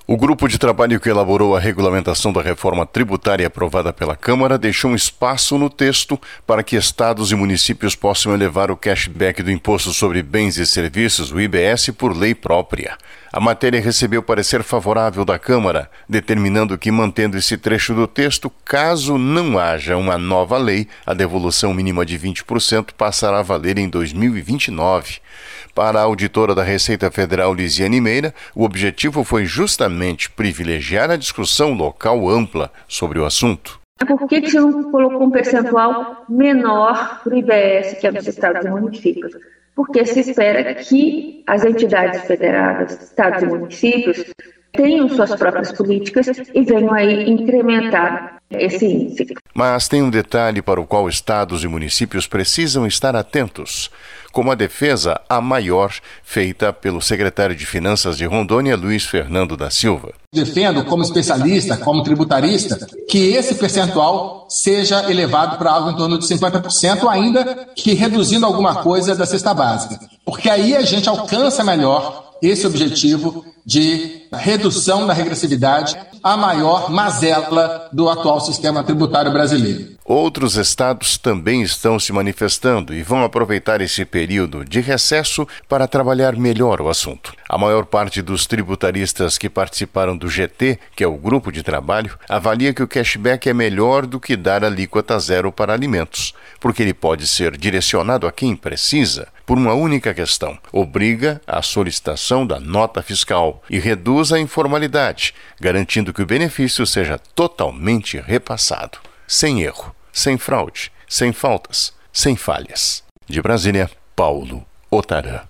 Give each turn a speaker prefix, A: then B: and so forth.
A: O grupo de trabalho que elaborou a regulamentação da reforma tributária aprovada pela Câmara deixou um espaço no texto para que estados e municípios possam elevar o cashback do Imposto sobre Bens e Serviços, o IBS, por lei própria. A matéria recebeu parecer favorável da Câmara, determinando que, mantendo esse trecho do texto, caso não haja uma nova lei, a devolução mínima de 20% passará a valer em 2029. Para a auditora da Receita Federal, Lisiane Meira, o objetivo foi justamente privilegiar a discussão local ampla sobre o assunto.
B: Por que você não colocou um percentual menor para o IBS, que é dos estados e municípios? Porque se espera que as entidades federadas, estados e municípios, tenham suas próprias políticas e venham aí incrementar esse índice.
A: Mas tem um detalhe para o qual estados e municípios precisam estar atentos, como a defesa a maior feita pelo secretário de Finanças de Rondônia, Luiz Fernando da Silva.
C: Defendo, como especialista, como tributarista, que esse percentual seja elevado para algo em torno de 50%, ainda que reduzindo alguma coisa da cesta básica. Porque aí a gente alcança melhor esse objetivo de redução da regressividade, a maior mazela do atual sistema tributário brasileiro.
A: Outros estados também estão se manifestando e vão aproveitar esse período de recesso para trabalhar melhor o assunto. A maior parte dos tributaristas que participaram do GT, que é o grupo de trabalho, avalia que o cashback é melhor do que dar alíquota zero para alimentos, porque ele pode ser direcionado a quem precisa por uma única questão: obriga a solicitação da nota fiscal e reduz a informalidade, garantindo que o benefício seja totalmente repassado, sem erro, sem fraude, sem faltas, sem falhas. De Brasília, Paulo Otarã.